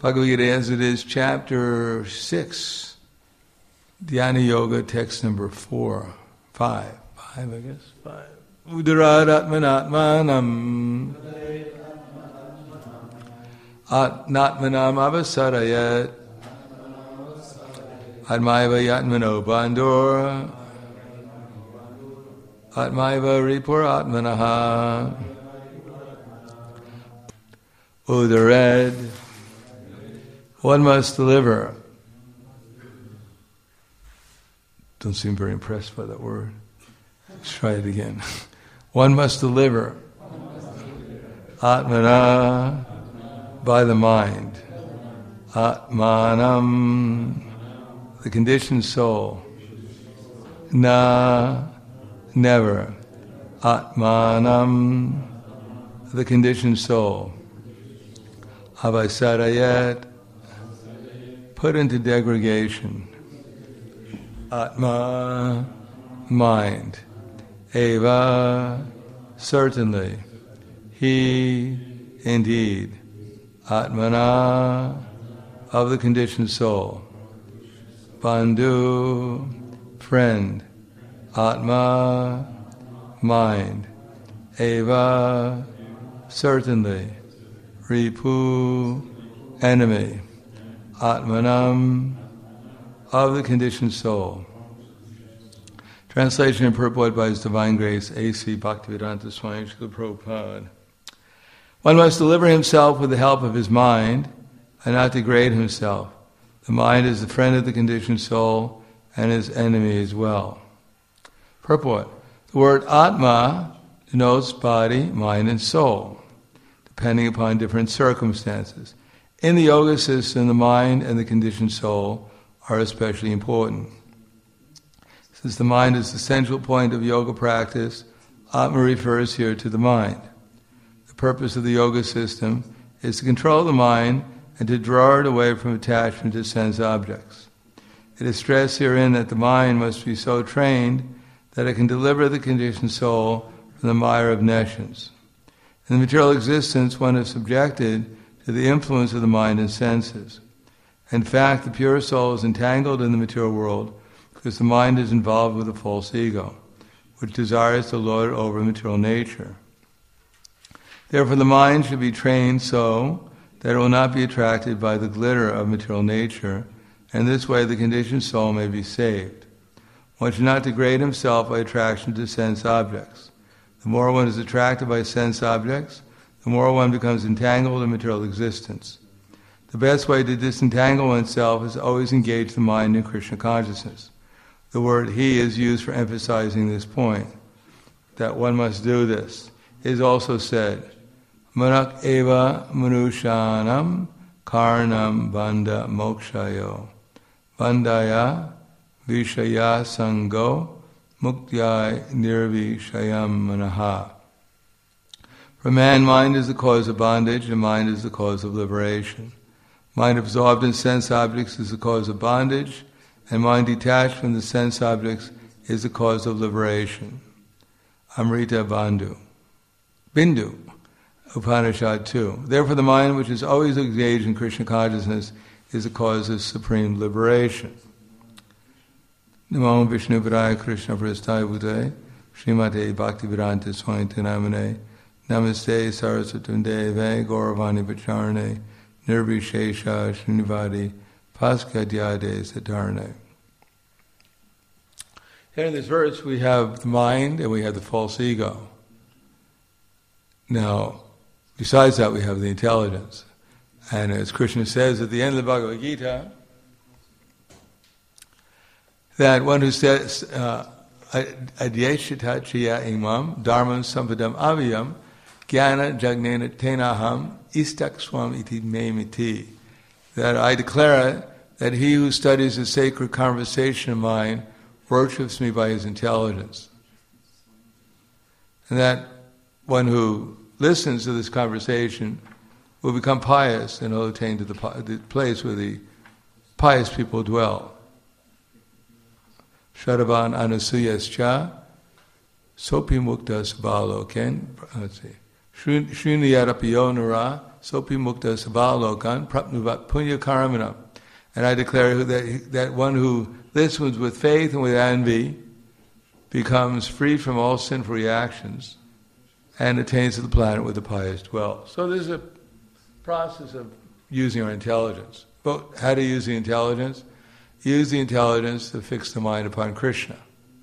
Bhagavad Gita as it is, chapter 6, Dhyana Yoga, text number 5, I guess, 5. Udaratmanatmanam Atmanam avasarayat Atmaiva yatmano bandor Atmaiva ripur atmanaha Udared. One must deliver. Don't seem very impressed by that word. Let's try it again. One must deliver. Atmana, by the mind. Atmanam, the conditioned soul. Na, never. Atmanam, the conditioned soul. Avasarayat, put into degradation. Atma, mind. Eva, certainly. He, indeed. Atmana, of the conditioned soul. Bandhu, friend. Atma, mind. Eva, certainly. Ripu, enemy. Atmanam, of the conditioned soul. Translation and purport by His Divine Grace, A.C. Bhaktivedanta Swami Srila Prabhupada. One must deliver himself with the help of his mind and not degrade himself. The mind is the friend of the conditioned soul and his enemy as well. Purport. The word Atma denotes body, mind, and soul, depending upon different circumstances. In the yoga system, the mind and the conditioned soul are especially important. Since the mind is the central point of yoga practice, Atma refers here to the mind. The purpose of the yoga system is to control the mind and to draw it away from attachment to sense objects. It is stressed herein that the mind must be so trained that it can deliver the conditioned soul from the mire of nescience. In the material existence, one is subjected to the influence of the mind and senses. In fact, the pure soul is entangled in the material world because the mind is involved with a false ego, which desires to lord over material nature. Therefore, the mind should be trained so that it will not be attracted by the glitter of material nature, and this way the conditioned soul may be saved. One should not degrade himself by attraction to sense objects. The more one is attracted by sense objects, the more one becomes entangled in material existence. The best way to disentangle oneself is to always engage the mind in Krishna consciousness. The word he is used for emphasizing this point, that one must do this. It is also said, Manak eva manushanam karnam bandha mokshayo bandaya vishaya sango muktya nirvishayam manaha. For man, mind is the cause of bondage, and mind is the cause of liberation. Mind absorbed in sense objects is the cause of bondage, and mind detached from the sense objects is the cause of liberation. Amrita Bindu, Upanishad 2. Therefore the mind which is always engaged in Krishna consciousness is the cause of supreme liberation. Namo Vishnu Padaya Krishna Prasthaya Bhutale Srimate Bhaktivedanta Swami Namane Namaste Saraswatam Deve Gauravani Pacharane Nirvishesha Srinivadi Paskadyade Satarane. Here in this verse we have the mind and we have the false ego. Now, besides that we have the intelligence. And as Krishna says at the end of the Bhagavad Gita, that one who says, Adyeshita Chiya Imam Dharmam Sampadam Aviyam Jnana Jagnena Tenaham Istakswam Iti Memiti, that I declare that he who studies the sacred conversation of mine worships me by his intelligence. And that one who listens to this conversation will become pious and will attain to the place where the pious people dwell. Shadavan Anasuyascha Sopi Mukta Sabalo Ken. Let's see. Shruniyarapiyo Nara sopi mukta sabalokan prapnuvat punya karmana. And I declare that one who listens with faith and with envy becomes free from all sinful reactions and attains to the planet where the pious dwell. So there's a process of using our intelligence. But how to use the intelligence? Use the intelligence to fix the mind upon Krishna.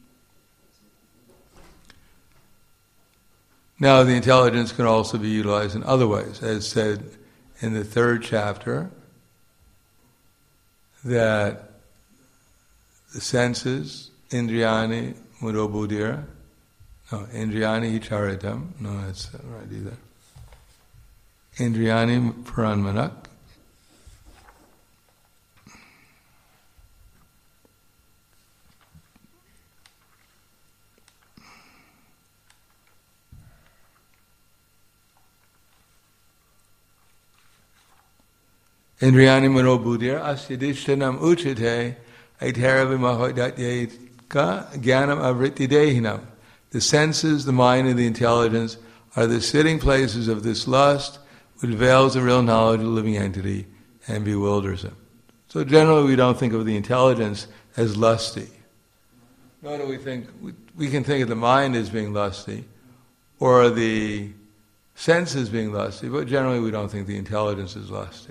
Now the intelligence can also be utilized in other ways, as said in the 3rd chapter, that the senses, indriyani mudobuddhira, indriyani charitam, no, that's not right either. Indriyani paranmanak, Indriyani manobuddhir asyadishtanam uchate aitaravimahodatyeka jnanam avrittidehinam. The senses, the mind, and the intelligence are the sitting places of this lust, which veils the real knowledge of the living entity and bewilders him. So generally we don't think of the intelligence as lusty. Nor do we think, we can think of the mind as being lusty, or the senses being lusty, but generally we don't think the intelligence is lusty.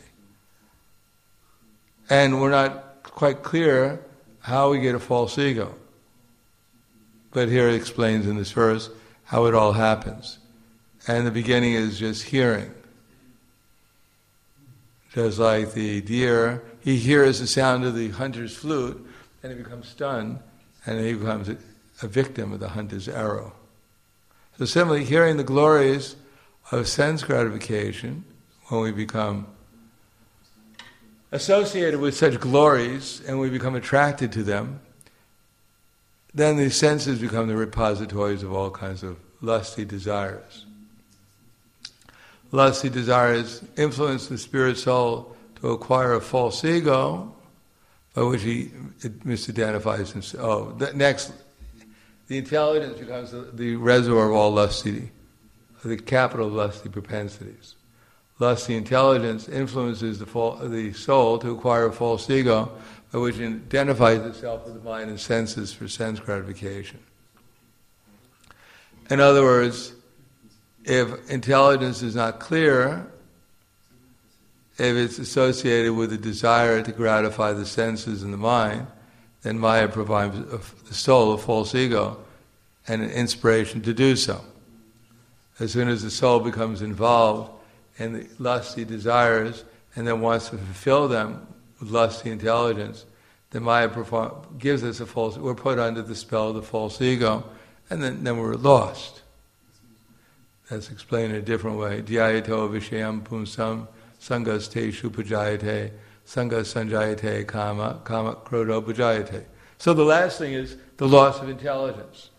And we're not quite clear how we get a false ego. But here it explains in this verse how it all happens. And the beginning is just hearing. Just like the deer, he hears the sound of the hunter's flute, and he becomes stunned, and he becomes a victim of the hunter's arrow. So similarly, hearing the glories of sense gratification, when we become associated with such glories and we become attracted to them, then the senses become the repositories of all kinds of lusty desires. Lusty desires influence the spirit soul to acquire a false ego, by which he misidentifies himself. Next, the intelligence becomes the reservoir of all lusty, the capital of lusty propensities. Lusty intelligence influences the soul to acquire a false ego, by which it identifies itself with the mind and senses for sense gratification. In other words, if intelligence is not clear, if it's associated with a desire to gratify the senses and the mind, then Maya provides the soul a false ego and an inspiration to do so. As soon as the soul becomes involved in the lusty desires and then wants to fulfill them with lusty intelligence, then Maya gives us we're put under the spell of the false ego, and then we're lost. That's explained in a different way. Dhyayato vishayam pumsam sangas te shupajayate sangas sanjayate kama krodo bhajayate. So the last thing is the loss of intelligence.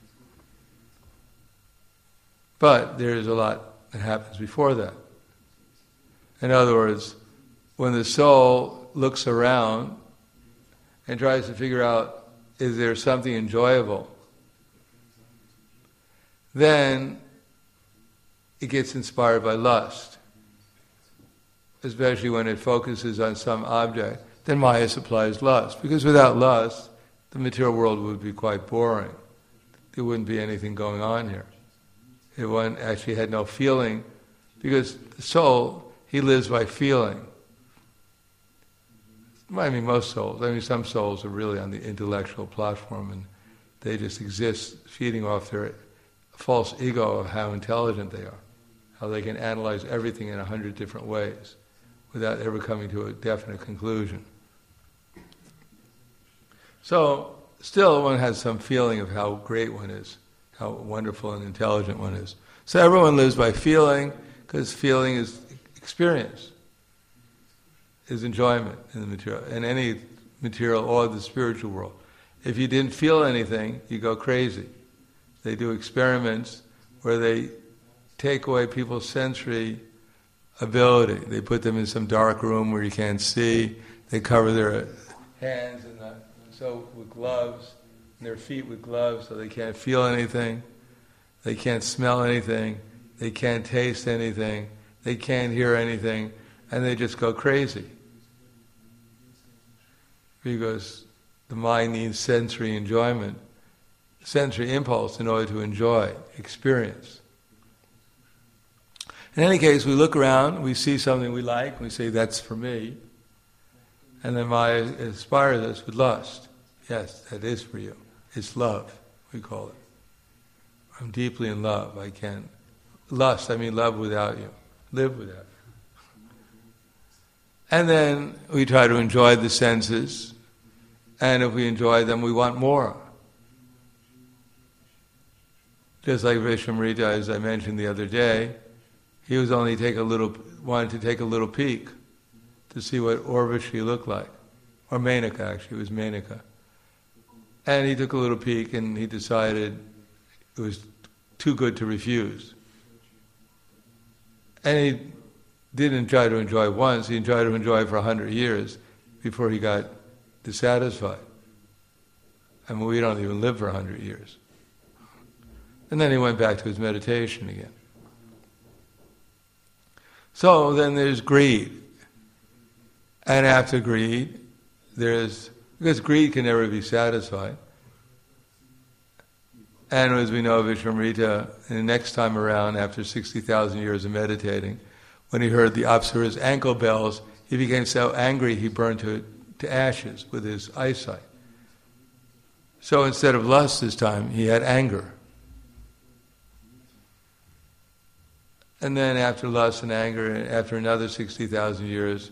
But there is a lot that happens before that. In other words, when the soul looks around and tries to figure out, is there something enjoyable, then it gets inspired by lust. Especially when it focuses on some object, then Maya supplies lust. Because without lust, the material world would be quite boring. There wouldn't be anything going on here. If one actually had no feeling, because the soul, he lives by feeling. I mean, most souls. I mean, some souls are really on the intellectual platform and they just exist feeding off their false ego of how intelligent they are, how they can analyze everything in 100 different ways without ever coming to a definite conclusion. So, still one has some feeling of how great one is, how wonderful and intelligent one is. So everyone lives by feeling, because feeling is experience, is enjoyment in the material, in any material or the spiritual world. If you didn't feel anything, you go crazy. They do experiments where they take away people's sensory ability. They put them in some dark room where you can't see. They cover their hands with gloves, and their feet with gloves, so they can't feel anything. They can't smell anything. They can't taste anything. they can't hear anything, and they just go crazy. Because the mind needs sensory enjoyment, sensory impulse in order to enjoy, experience. In any case, we look around, we see something we like, we say, that's for me. And then Maya inspires us with lust. Yes, that is for you. It's love, we call it. I'm deeply in love. I can't. Lust, I mean love without you. Live without you. And then we try to enjoy the senses. And if we enjoy them, we want more. Just like Vishwamrita, as I mentioned the other day, he was only wanted to take a little peek to see what Urvashi looked like. Or Menaka, actually, it was Menaka. And he took a little peek and he decided it was too good to refuse. And he didn't try to enjoy once, he tried to enjoy for 100 years before he got dissatisfied. I mean, we don't even live for 100 years. And then he went back to his meditation again. So then there's greed. And after greed, because greed can never be satisfied. And as we know, Vishwamrita, the next time around, after 60,000 years of meditating, when he heard the Apsara's ankle bells, he became so angry he burned to ashes with his eyesight. So instead of lust this time, he had anger. And then after lust and anger, after another 60,000 years,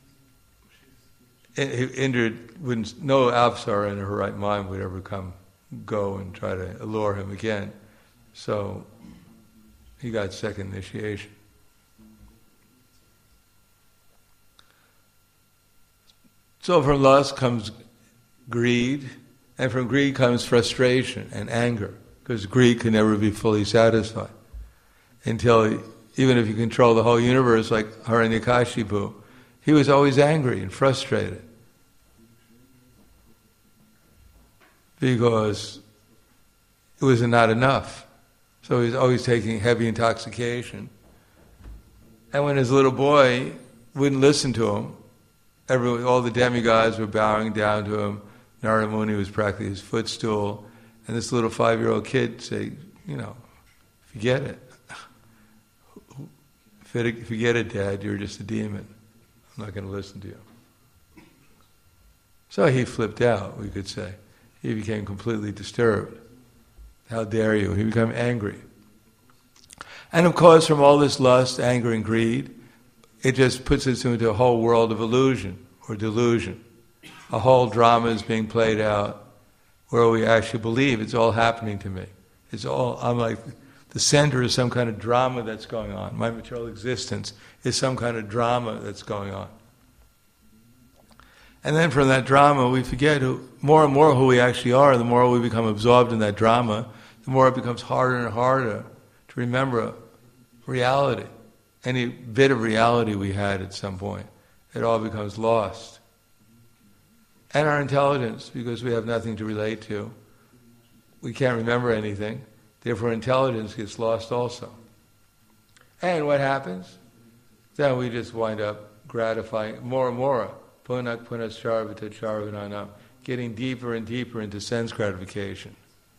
Indra wouldn't, no Apsara in her right mind would ever go and try to allure him again. So he got second initiation. So from lust comes greed, and from greed comes frustration and anger, because greed can never be fully satisfied. Until, even if you control the whole universe like Hiranyakashipu, he was always angry and frustrated. Because it was not enough. So he was always taking heavy intoxication. And when his little boy wouldn't listen to him, all the demigods were bowing down to him. Narada Muni was practically his footstool. And this little 5-year-old kid said, forget it. Forget it, Dad, you're just a demon. I'm not going to listen to you. So he flipped out, we could say. He became completely disturbed. How dare you? He became angry. And of course, from all this lust, anger, and greed, it just puts us into a whole world of illusion or delusion. A whole drama is being played out where we actually believe it's all happening to me. I'm like the center of some kind of drama that's going on. My material existence is some kind of drama that's going on. And then from that drama, we forget more and more who we actually are. The more we become absorbed in that drama, the more it becomes harder and harder to remember reality. Any bit of reality we had at some point, it all becomes lost. And our intelligence, because we have nothing to relate to. We can't remember anything. Therefore, intelligence gets lost also. And what happens? Then we just wind up gratifying more and more. Punak punascharvita charvananam, getting deeper and deeper into sense gratification.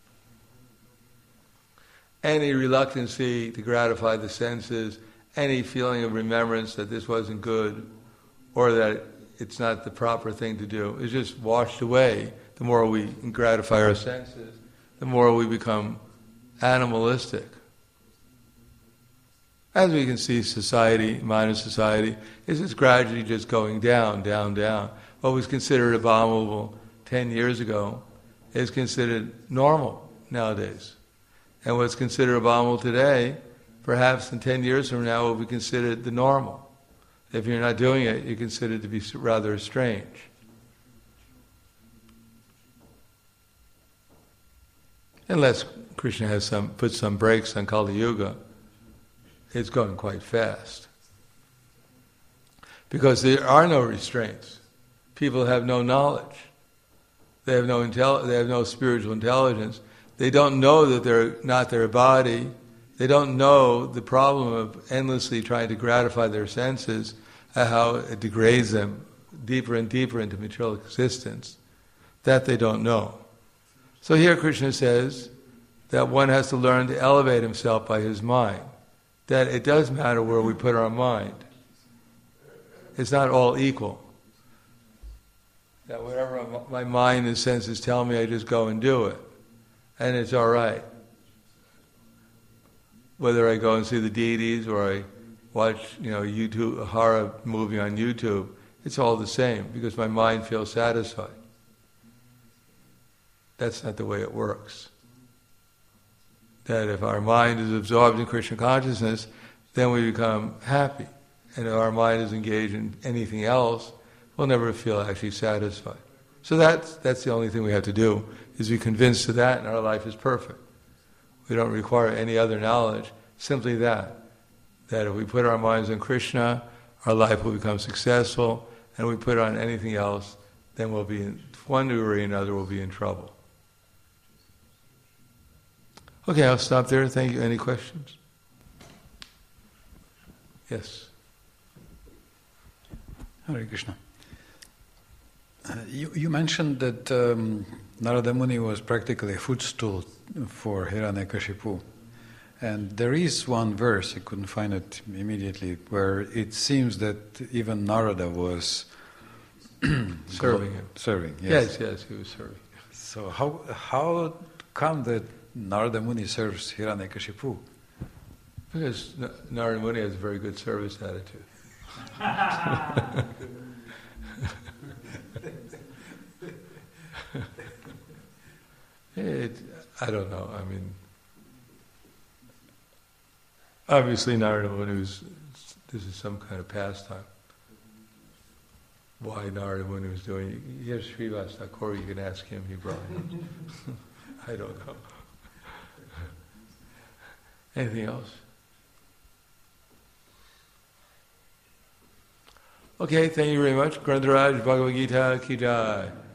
Any reluctancy to gratify the senses, any feeling of remembrance that this wasn't good, or that it's not the proper thing to do, is just washed away. The more we gratify our senses, the more we become animalistic. As we can see, society, modern society, is just gradually just going down, down, down. What was considered abominable 10 years ago is considered normal nowadays. And what's considered abominable today, perhaps in 10 years from now, will be considered the normal. If you're not doing it, you're considered to be rather strange. Unless Krishna has put some brakes on Kali Yuga, it's going quite fast. Because there are no restraints. People have no knowledge. They have no spiritual intelligence. They don't know that they're not their body. They don't know the problem of endlessly trying to gratify their senses, how it degrades them deeper and deeper into material existence. That they don't know. So here Krishna says that one has to learn to elevate himself by his mind. That it does matter where we put our mind. It's not all equal. That whatever my mind and senses tell me, I just go and do it. And it's all right. Whether I go and see the deities or I watch, YouTube, a horror movie on YouTube, it's all the same because my mind feels satisfied. That's not the way it works. That if our mind is absorbed in Krishna consciousness, then we become happy. And if our mind is engaged in anything else, we'll never feel actually satisfied. So that's the only thing we have to do, is be convinced of that, and our life is perfect. We don't require any other knowledge, simply that if we put our minds on Krishna, our life will become successful, and if we put it on anything else, then we'll be, in one degree or another, we'll be in trouble. Okay, I'll stop there. Thank you. Any questions? Yes. Hare Krishna. You mentioned that Narada Muni was practically a footstool for Hiranyakashipu. And there is one verse, I couldn't find it immediately, where it seems that even Narada was serving him. Serving, yes. Yes, he was serving. So how come that Narada Muni serves Hiranyakashipu? Because Narada Muni has a very good service attitude. I don't know. I mean, obviously Narada Muni this is some kind of pastime. Why Narada Muni was doing it. Here's Srivas Thakur, you can ask him, he brought him. I don't know. Anything else? Okay, thank you very much. Grantharaj Bhagavad Gita Ki Jai.